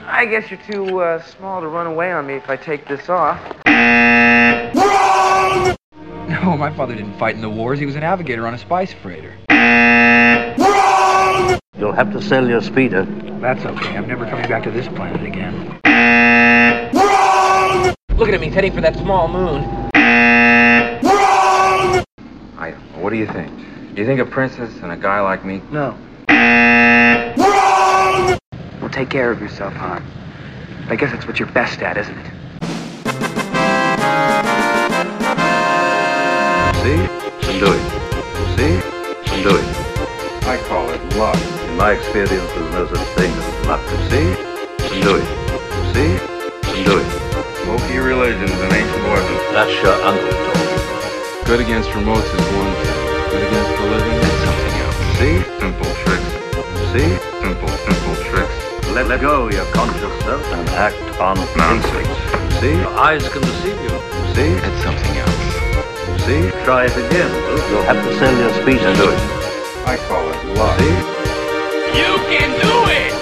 I guess you're too small to run away on me if I take this off. Wrong! No, my father didn't fight in the wars. He was a navigator on a spice freighter. Wrong! You'll have to sell your speeder. That's okay. I'm never coming back to this planet again. Wrong! Look at him. He's heading for that small moon. Wrong! What do you think? Do you think a princess and a guy like me? No. Wrong! Well, take care of yourself, Han. I guess that's what you're best at, isn't it? See and do it. See and do it. I call it luck. In my experience, there's no such thing as luck. See and do it. See and do it. Loki religion is an ancient order. That's your uncle talking. Good against remotes is one thing. Good against the living is something else. See? Simple tricks. See? Simple tricks. Let go your conscious self and act on Nonsense. instincts. See? Your eyes can deceive you. See? It's something else. See? Try it again. You'll have to sell your speech and do it. I call it luck. See? You can do it!